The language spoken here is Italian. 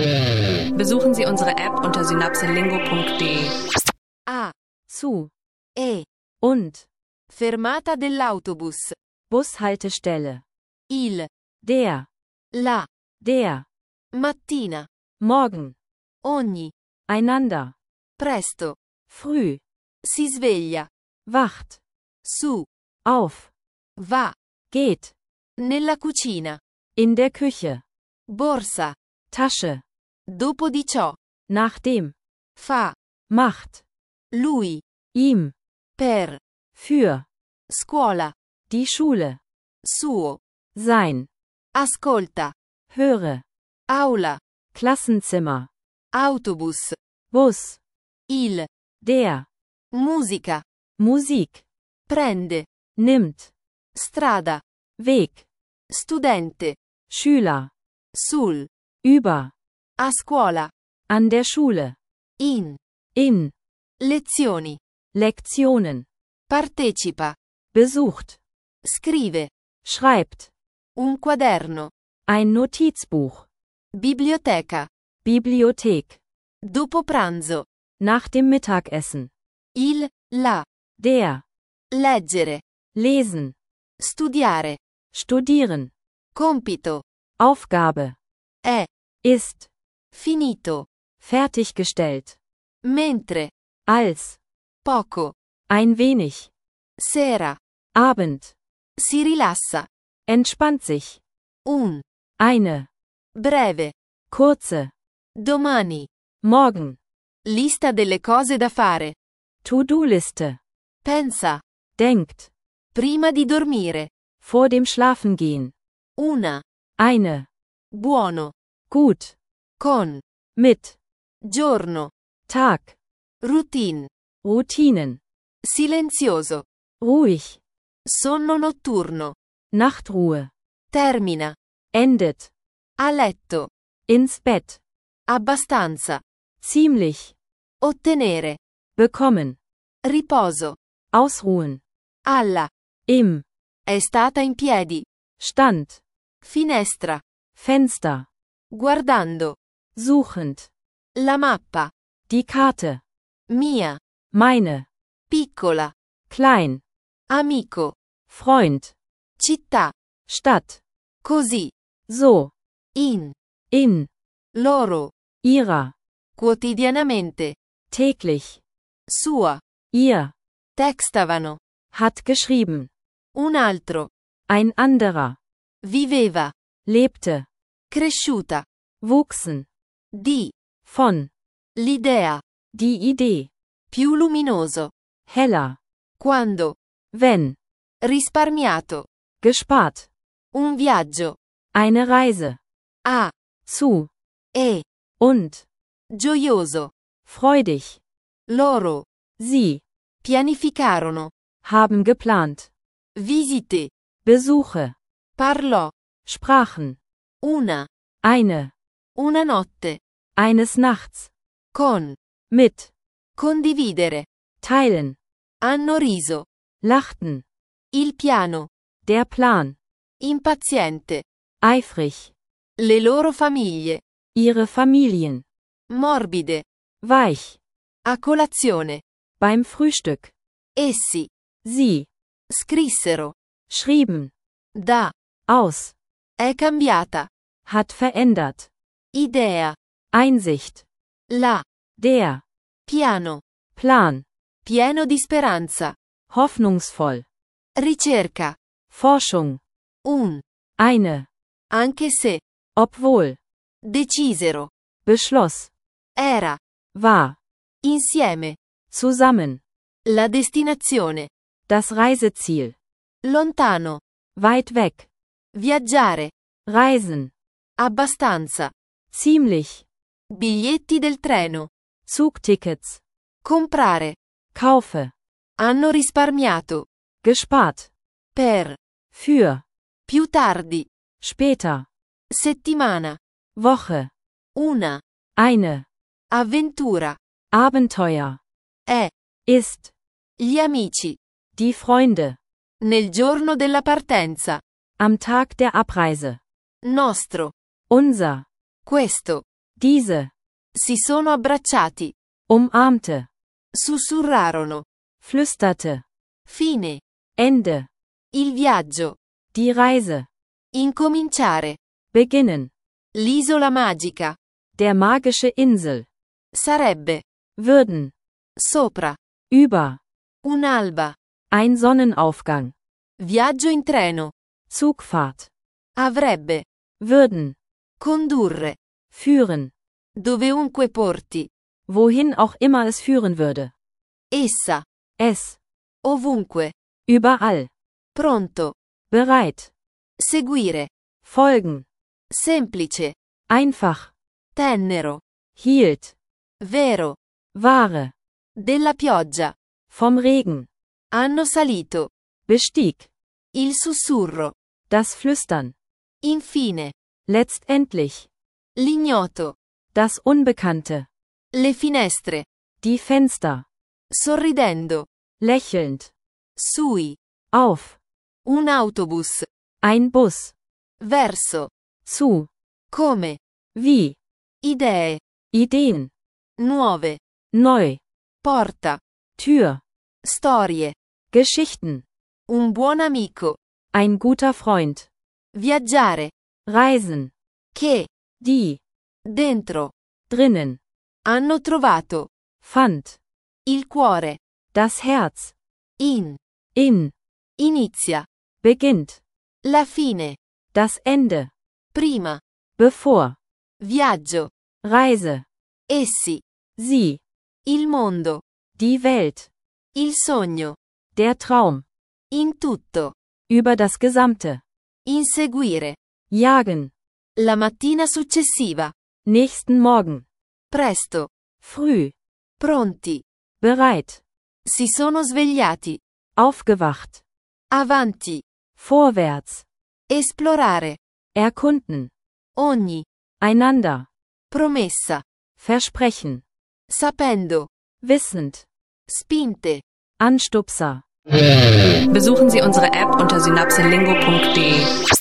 Besuchen Sie unsere App unter synapselingo.de. A. Zu. E. Und. Fermata dell'autobus. Bushaltestelle. Il. Der. La. Der. Mattina. Morgen. Ogni. Einander. Presto. Früh. Si sveglia. Wacht. Su. Auf. Va. Geht. Nella cucina. In der Küche. Borsa. Tasche. Dopo di ciò. Nachdem. Fa. Macht. Lui. Ihm. Per. Für. Scuola. Die Schule. Suo. Sein. Ascolta. Höre. Aula. Klassenzimmer. Autobus. Bus. Il. Der. Musica. Musik. Prende. Nimmt. Strada. Weg. Studente. Schüler. Sul. Über. A scuola. An der Schule. In. In. Lezioni. Lektionen. Partecipa. Besucht. Scrive. Schreibt. Un quaderno. Ein Notizbuch. Biblioteca. Bibliothek. Dopo pranzo. Nach dem Mittagessen. Il. La. Der. Leggere. Lesen. Studiare. Studieren. Compito. Aufgabe. È. Ist. Finito. Fertiggestellt. Mentre. Als. Poco. Ein wenig. Sera. Abend. Si rilassa. Entspannt sich. Un. Eine. Breve. Kurze. Domani. Morgen. Lista delle cose da fare. To-do-Liste. Pensa. Denkt. Prima di dormire. Vor dem Schlafengehen. Una. Eine. Buono. Gut. Con. Mit. Giorno. Tag. Routine. Routinen. Silenzioso. Ruhig. Sonno notturno. Nachtruhe. Termina. Endet. A letto. Ins Bett. Abbastanza. Ziemlich. Ottenere. Bekommen. Riposo. Ausruhen. Alla. Im. È stata in piedi. Stand. Finestra. Fenster. Guardando. Suchend. La mappa. Die Karte. Mia. Meine. Piccola. Klein. Amico. Freund. Città. Stadt. Così. So. In. In. Loro. Ihrer. Quotidianamente. Täglich. Sua. Ihr. Textavano. Hat geschrieben. Un altro. Ein anderer. Viveva. Lebte. Cresciuta. Wuchsen. Di. Von. L'idea. Die Idee. Più luminoso. Heller. Quando. Wenn. Risparmiato. Gespart. Un viaggio. Eine Reise. A. Zu. E. Und. Gioioso. Freudig. Loro. Sie. Pianificarono. Haben geplant. Visite. Besuche. Parlò. Sprachen. Una. Eine. Una notte. Eines Nachts. Con. Mit. Condividere. Teilen. Hanno riso. Lachten. Il piano. Der Plan. Impaziente. Eifrig. Le loro famiglie. Ihre Familien. Morbide. Weich. A colazione. Beim Frühstück. Essi. Sie. Scrissero. Schrieben. Da. Aus. È cambiata. Hat verändert. Idea. Einsicht. La. Der. Piano. Plan. Pieno di speranza. Hoffnungsvoll. Ricerca. Forschung. Un. Eine. Anche se. Obwohl. Decisero. Beschloss. Era. War. Insieme. Zusammen. La destinazione. Das Reiseziel. Lontano. Weit weg. Viaggiare. Reisen. Abbastanza. Ziemlich. Biglietti del treno. Zugtickets. Comprare. Kaufe. Hanno risparmiato. Gespart. Per. Für. Più tardi. Später. Settimana. Woche. Una. Eine. Avventura. Abenteuer. È. Ist. Gli amici. Die Freunde. Nel giorno della partenza. Am Tag der Abreise. Nostro. Unser. Questo. Diese. Si sono abbracciati. Umarmte. Sussurrarono. Flüsterte. Fine. Ende. Il viaggio. Die Reise. Incominciare. Beginnen. L'isola magica. Der magische Insel. Sarebbe. Würden. Sopra. Über. Un'alba. Ein Sonnenaufgang. Viaggio in treno. Zugfahrt. Avrebbe. Würden. Condurre. Führen. Doveunque porti. Wohin auch immer es führen würde. Essa. Es. Ovunque. Überall. Pronto. Bereit. Seguire. Folgen. Semplice. Einfach. Tennero. Hielt. Vero. Wahre. Della pioggia. Vom Regen. Hanno salito. Bestieg. Il sussurro. Das Flüstern. Infine. Letztendlich. L'ignoto. Das Unbekannte. Le finestre. Die Fenster. Sorridendo. Lächelnd. Sui. Auf. Un autobus. Ein Bus. Verso. Zu. Come. Wie. Idee. Ideen. Nuove. Neu. Porta. Tür. Storie. Geschichten. Un buon amico. Ein guter Freund. Viaggiare. Reisen. Che. Die. Dentro. Drinnen. Hanno trovato. Fand. Il cuore. Das Herz. In. In. Inizia. Beginnt. La fine. Das Ende. Prima. Bevor. Viaggio. Reise. Essi. Sie. Il mondo. Die Welt. Il sogno. Der Traum. In tutto. Über das Gesamte. Inseguire. Jagen. La mattina successiva. Nächsten Morgen. Presto. Früh. Pronti. Bereit. Si sono svegliati. Aufgewacht. Avanti. Vorwärts. Esplorare. Erkunden. Ogni. Einander. Promessa. Versprechen. Sapendo. Wissend. Spinte. Anstupser. Besuchen Sie unsere App unter synapselingo.de.